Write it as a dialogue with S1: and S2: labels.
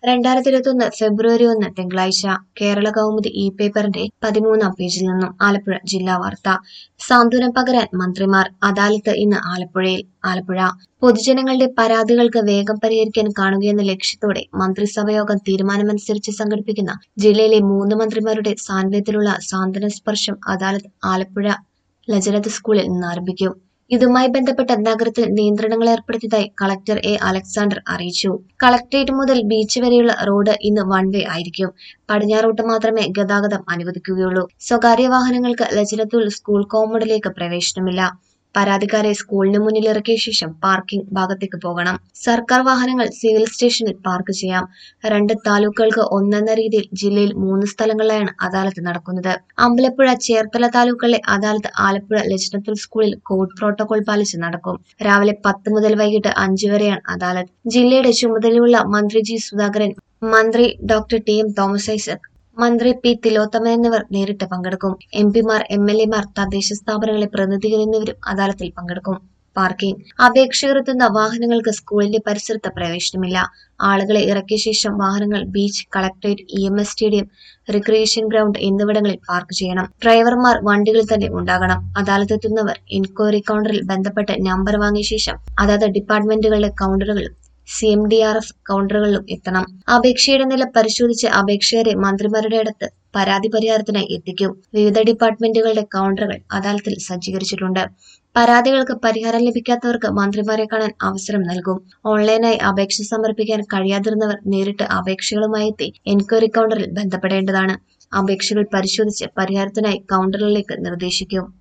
S1: 2021 ഫെബ്രുവരി 1 തിങ്കളാഴ്ച കേരള കൗമുദി പേപ്പറിന്റെ 13-ാം പേജിൽ നിന്നും ആലപ്പുഴ ജില്ലാ വാർത്ത. സാന്ത്വനം പകരാൻ മന്ത്രിമാർ. അദാലത്ത് ഇന്ന് ആലപ്പുഴയിൽ. ആലപ്പുഴ പൊതുജനങ്ങളുടെ പരാതികൾക്ക് വേഗം പരിഹരിക്കാൻ കാണുകയെന്ന ലക്ഷ്യത്തോടെ മന്ത്രിസഭായോഗം തീരുമാനമനുസരിച്ച് സംഘടിപ്പിക്കുന്ന ജില്ലയിലെ 3 മന്ത്രിമാരുടെ സാന്നിധ്യത്തിലുള്ള സാന്ത്വന സ്പർശം അദാലത്ത് ആലപ്പുഴ ലജനത്ത് സ്കൂളിൽ നിന്ന് ആരംഭിക്കും. ഇതുമായി ബന്ധപ്പെട്ട നഗരത്തിൽ നിയന്ത്രണങ്ങൾ ഏർപ്പെടുത്തിയതായി കളക്ടർ അലക്സാണ്ടർ അറിയിച്ചു. കളക്ടറേറ്റ് മുതൽ ബീച്ച് വരെയുള്ള റോഡ് ഇന്ന് വൺ വേ ആയിരിക്കും. പടിഞ്ഞാറോട്ട് മാത്രമേ ഗതാഗതം അനുവദിക്കുകയുള്ളൂ. സ്വകാര്യ വാഹനങ്ങൾക്ക് ലജനത്തുൽ സ്കൂൾ കോമ്പൗണ്ടിലേക്ക് പ്രവേശനമില്ല. പരാതിക്കാരെ സ്കൂളിന് മുന്നിൽ ഇറക്കിയ ശേഷം പാർക്കിംഗ് ഭാഗത്തേക്ക് പോകണം. സർക്കാർ വാഹനങ്ങൾ സിവിൽ സ്റ്റേഷനിൽ പാർക്ക് ചെയ്യാം. 2 താലൂക്കുകൾക്ക് ഒന്നെന്ന രീതിയിൽ ജില്ലയിൽ 3 സ്ഥലങ്ങളിലായാണ് അദാലത്ത് നടക്കുന്നത്. അമ്പലപ്പുഴ, ചേർത്തല താലൂക്കുകളിലെ അദാലത്ത് ആലപ്പുഴ ലജനത്തുൽ സ്കൂളിൽ കോവിഡ് പ്രോട്ടോകോൾ പാലിച്ച് നടക്കും. രാവിലെ 10 മുതൽ വൈകിട്ട് 5 വരെയാണ് അദാലത്ത്. ജില്ലയുടെ ചുമതലയുള്ള മന്ത്രി ജി സുധാകരൻ, മന്ത്രി ഡോക്ടർ ടി.എം. തോമസ് ഐസക്, മന്ത്രി പി. തിലോത്തമൻ എന്നിവർ നേരിട്ട് പങ്കെടുക്കും. എംപിമാർ, എംഎൽഎമാർ, തദ്ദേശ സ്ഥാപനങ്ങളെ പ്രതിനിധികൾ എന്നിവരും അദാലത്തിൽ പങ്കെടുക്കും. പാർക്കിംഗ്. അപേക്ഷകർ എത്തുന്ന വാഹനങ്ങൾക്ക് സ്കൂളിന്റെ പരിസരത്ത് പ്രവേശനമില്ല. ആളുകളെ ഇറക്കിയ ശേഷം വാഹനങ്ങൾ beach, collectorate, EMS stadium, recreation ground എന്നിവിടങ്ങളിൽ പാർക്ക് ചെയ്യണം. ഡ്രൈവർമാർ വണ്ടികളിൽ തന്നെ ഉണ്ടാകണം. അദാലത്തെത്തുന്നവർ എൻക്വയറി കൗണ്ടറിൽ ബന്ധപ്പെട്ട് നമ്പർ വാങ്ങിയ ശേഷം അതാത് ഡിപ്പാർട്ട്മെന്റുകളുടെ കൗണ്ടറുകളും CMDRF കൗണ്ടറുകളിലും എത്തണം. അപേക്ഷയുടെ നില പരിശോധിച്ച് അപേക്ഷകരെ മന്ത്രിമാരുടെ അടുത്ത് പരാതി പരിഹാരത്തിനായി എത്തിക്കും. വിവിധ ഡിപ്പാർട്ട്മെന്റുകളുടെ കൗണ്ടറുകൾ അദാലത്തിൽ സജ്ജീകരിച്ചിട്ടുണ്ട്. പരാതികൾക്ക് പരിഹാരം ലഭിക്കാത്തവർക്ക് മന്ത്രിമാരെ കാണാൻ അവസരം നൽകും. ഓൺലൈനായി അപേക്ഷ സമർപ്പിക്കാൻ കഴിയാതിരുന്നവർ നേരിട്ട് അപേക്ഷകളുമായി എത്തി എൻക്വയറി കൗണ്ടറിൽ ബന്ധപ്പെടേണ്ടതാണ്. അപേക്ഷകൾ പരിശോധിച്ച് പരിഹാരത്തിനായി കൗണ്ടറുകളിലേക്ക് നിർദ്ദേശിക്കും.